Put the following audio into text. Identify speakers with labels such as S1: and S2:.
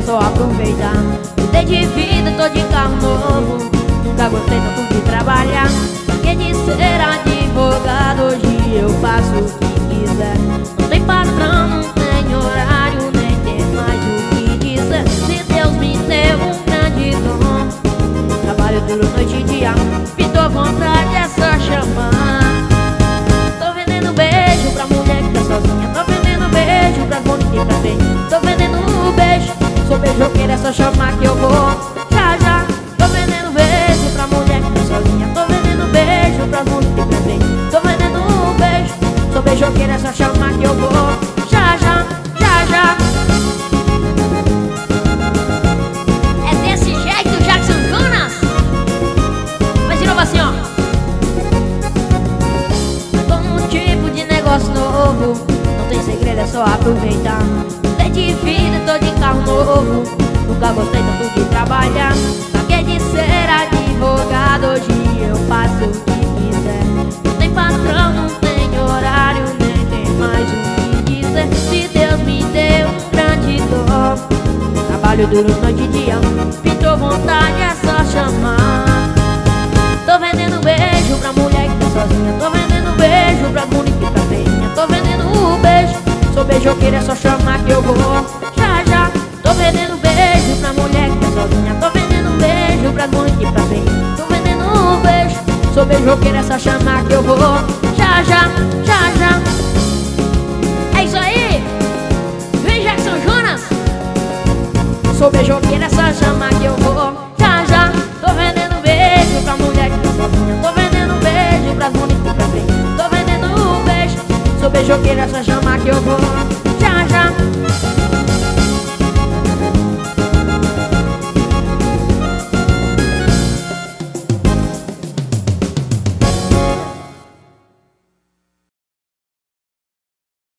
S1: só aproveitar. Mudei de vida, tô de carro novo. Nunca gostei tanto de trabalhar. Larguei de ser advogado, hoje eu faço o que quiser. Não tem patrão, não tem horário, nem tem mais o que dizer. Se Deus me deu um grande dom, trabalho duro noite e dia, pintou vontade é só chamar. Tô vendendo beijo pra mulher que tá sozinha. Tô vendendo beijo pra bonitas e pra bem. Tô vendendo beijo, sou beijoqueira, é só chamar que eu vou. Já já, tô vendendo beijo pra mulher que tá sozinha. Tô vendendo beijo pra bonitas e pra bem. Tô vendendo beijo, sou beijoqueira, é só chamar que eu vou. Já já, já já.
S2: É desse jeito, Jackson Jonas. Mas de novo assim, ó.
S1: Tô num tipo de negócio novo, não tem segredo, é só aproveitar. Mudei de vida, tô de carro novo. Nunca gostei tanto de trabalhar. Larguei de ser advogado, hoje eu faço o que quiser. Não tem patrão, não tem horário, nem tem mais o que dizer. Se Deus me deu um grande dom, trabalho duro noite e dia, pintou vontade é só chamar. Tô vendendo beijo pra mulher que tá sozinha. Tô vendendo beijo pra bonita e pra feinha. Tô vendendo beijo, sou beijoqueira, é só chamar que eu vou. Já já, tô vendendo beijo pra mulher que tá sozinha. Tô vendendo beijo pra bonita e pra feinha. Tô vendendo beijo, sou beijoqueira, é só chamar que eu vou. Já já, já já.
S2: É isso aí. Vem, Jackson Jonas.
S1: Sou beijoqueira, é só chamar que eu vou. Já já, tô vendendo beijo pra mulher que tá sozinha. Tô vendendo beijo pra bonita e pra feinha. Tô vendendo beijo, sou beijoqueira, é só chamar que eu vou. Já já.